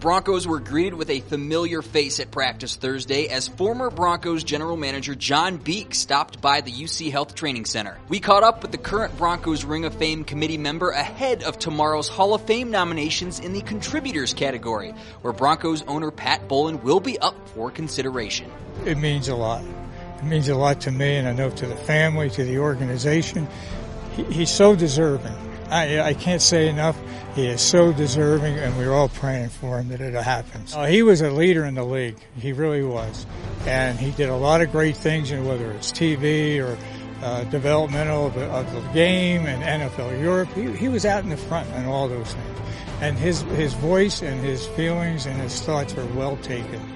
Broncos were greeted with a familiar face at practice Thursday as former Broncos general manager John Beek stopped by the UC Health Training Center. We caught up with the current Broncos Ring of Fame committee member ahead of tomorrow's Hall of Fame nominations in the contributors category, where Broncos owner Pat Bowlen will be up for consideration. It means a lot. It means a lot to me, and I know to the family, to the organization. He's so deserving. I can't say enough. He is so deserving, and we're all praying for him that it happens. He was a leader in the league. He really was. And he did a lot of great things, whether it's TV or developmental of the game and NFL Europe. He was out in the front on all those things. And his voice and his feelings and his thoughts were well taken.